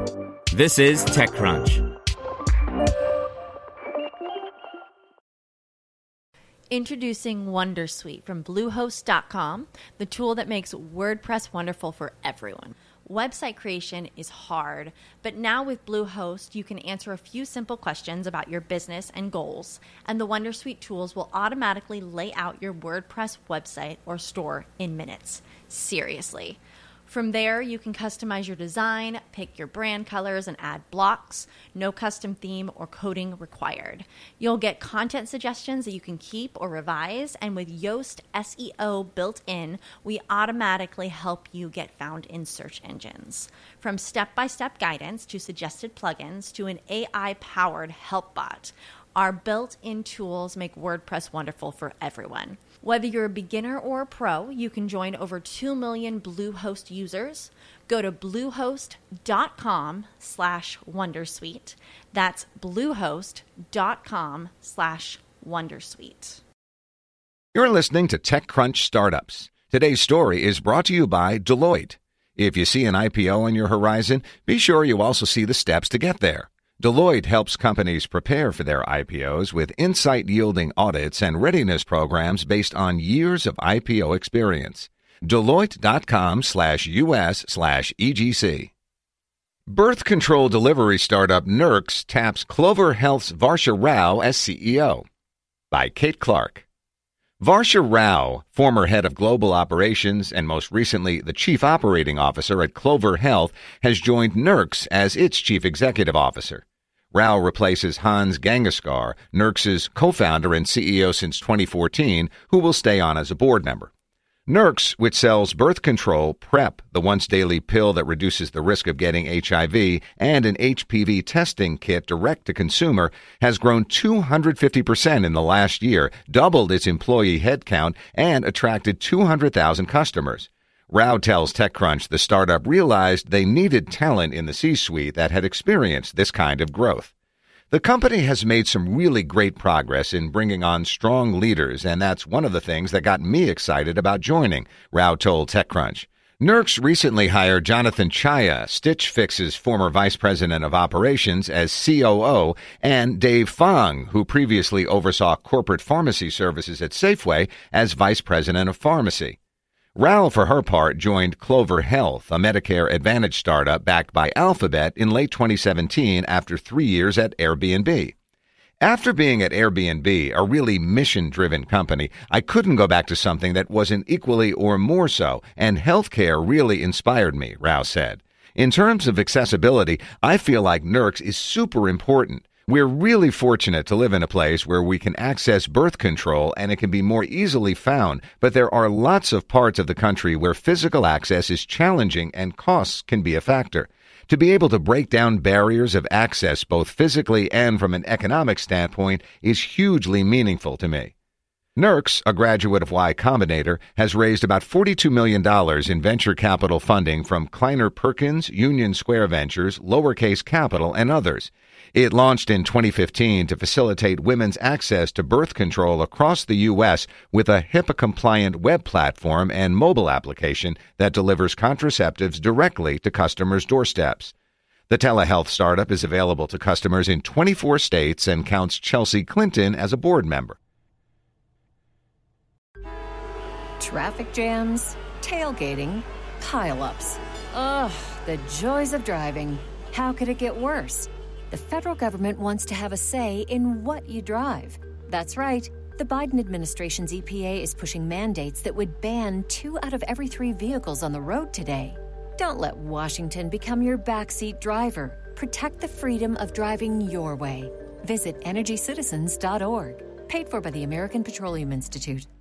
This is TechCrunch. Introducing Wondersuite from Bluehost.com, the tool that makes WordPress wonderful for everyone. Website creation is hard, but now with Bluehost, you can answer a few simple questions about your business and goals, and the Wondersuite tools will automatically lay out your WordPress website or store in minutes. Seriously. From there, you can customize your design, pick your brand colors, and add blocks. No custom theme or coding required. You'll get content suggestions that you can keep or revise, and with Yoast SEO built in, we automatically help you get found in search engines. From step-by-step guidance to suggested plugins to an AI-powered help bot, our built-in tools make WordPress wonderful for everyone. Whether you're a beginner or a pro, you can join over 2 million Bluehost users. Go to bluehost.com/wondersuite. That's bluehost.com/wondersuite. You're listening to TechCrunch Startups. Today's story is brought to you by Deloitte. If you see an IPO on your horizon, be sure you also see the steps to get there. Deloitte helps companies prepare for their IPOs with insight-yielding audits and readiness programs based on years of IPO experience. Deloitte.com/US/EGC. Birth control delivery startup Nurx taps Clover Health's Varsha Rao as CEO. By Kate Clark. Varsha Rao, former head of global operations and most recently the chief operating officer at Clover Health, has joined Nurx as its chief executive officer. Rao replaces Hans Gangaskar, Nurx's co-founder and CEO since 2014, who will stay on as a board member. Nurx, which sells birth control, PrEP, the once-daily pill that reduces the risk of getting HIV, and an HPV testing kit direct to consumer, has grown 250% in the last year, doubled its employee headcount, and attracted 200,000 customers. Rao tells TechCrunch the startup realized they needed talent in the C-suite that had experienced this kind of growth. The company has made some really great progress in bringing on strong leaders, and that's one of the things that got me excited about joining, Rao told TechCrunch. Nurx recently hired Jonathan Chaya, Stitch Fix's former vice president of operations, as COO, and Dave Fong, who previously oversaw corporate pharmacy services at Safeway, as vice president of pharmacy. Rao, for her part, joined Clover Health, a Medicare Advantage startup backed by Alphabet, in late 2017 after 3 years at Airbnb. After being at Airbnb, a really mission-driven company, I couldn't go back to something that wasn't equally or more so, and healthcare really inspired me, Rao said. In terms of accessibility, I feel like Nurx is super important. We're really fortunate to live in a place where we can access birth control and it can be more easily found, but there are lots of parts of the country where physical access is challenging and costs can be a factor. To be able to break down barriers of access both physically and from an economic standpoint is hugely meaningful to me. Nurx, a graduate of Y Combinator, has raised about $42 million in venture capital funding from Kleiner Perkins, Union Square Ventures, Lowercase Capital, and others. It launched in 2015 to facilitate women's access to birth control across the U.S. with a HIPAA-compliant web platform and mobile application that delivers contraceptives directly to customers' doorsteps. The telehealth startup is available to customers in 24 states and counts Chelsea Clinton as a board member. Traffic jams, tailgating, pile-ups. Ugh, the joys of driving. How could it get worse? The federal government wants to have a say in what you drive. That's right. The Biden administration's EPA is pushing mandates that would ban 2 out of every 3 vehicles on the road today. Don't let Washington become your backseat driver. Protect the freedom of driving your way. Visit EnergyCitizens.org. Paid for by the American Petroleum Institute.